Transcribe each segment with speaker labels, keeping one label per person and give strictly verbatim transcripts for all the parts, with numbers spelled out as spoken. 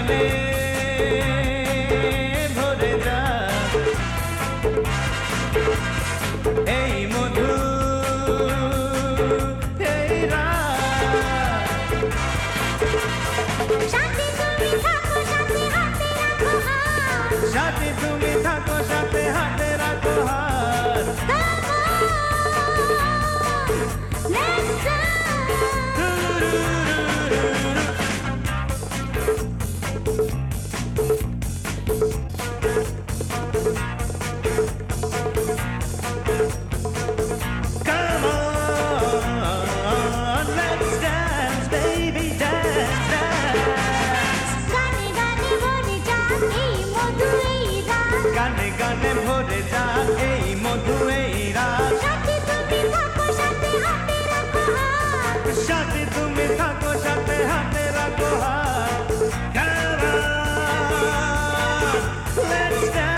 Speaker 1: গানে ভরে যা এই মধু এই রাত
Speaker 2: সাথে তুমি থাকো সাথে হাতে রাখো হাত
Speaker 1: সাথে তুমি থাকো সাথে হাতে রাখো হাত
Speaker 2: Let's dance
Speaker 1: Come on, let's dance, baby, dance, dance.
Speaker 2: গানে গানে ভরে যাক এই মধু এই রাত
Speaker 1: গানে গানে ভরে যাক এই মধু এই রাত
Speaker 2: সাথে তুমি থাকো সাথে হাতে রাখো হাত
Speaker 1: সাথে তুমি থাকো সাথে হাতে রাখো হাত Come on, let's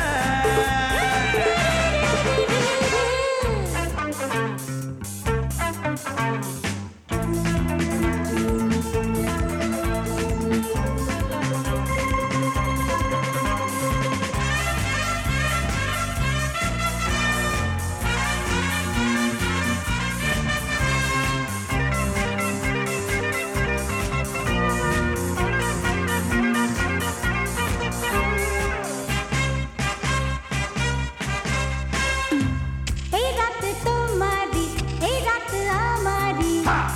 Speaker 2: এই রাত তোমারি এই রাত আমারি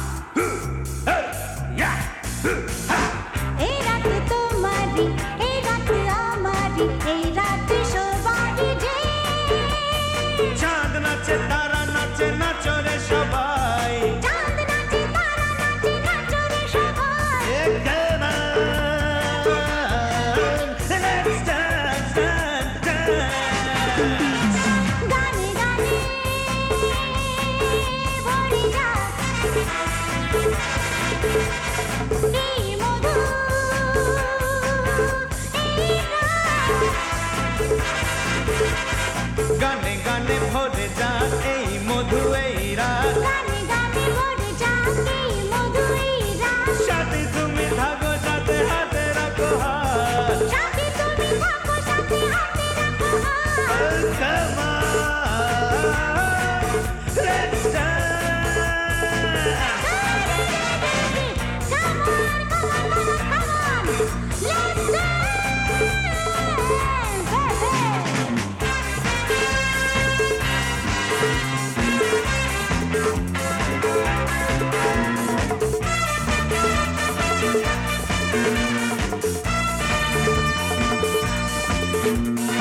Speaker 2: এই রাত তোমারি এই রাত আমারি এই রাত সবারই যে
Speaker 1: চাঁদ নাচে তারা নাচে নাচো রে সবাই
Speaker 2: চাঁদ নাচে তারা নাচে নাচো রে সবাই
Speaker 1: Come on, let's dance, dance, dance.
Speaker 2: গানে গানে ভরে যাক এই মধু এই রাত
Speaker 1: গানে গানে ভরে যাক এই মধু এই রাত
Speaker 2: গানে গানে ভরে যাক এই মধু এই রাত
Speaker 1: সাথে তুমি থাকো সাথে হাতে রাখো হাত
Speaker 2: সাথে তুমি থাকো সাথে হাতে রাখো হাত
Speaker 1: Come on, let's dance.
Speaker 2: Come on, come on, come on, come on. Let's dance. Hey, hey.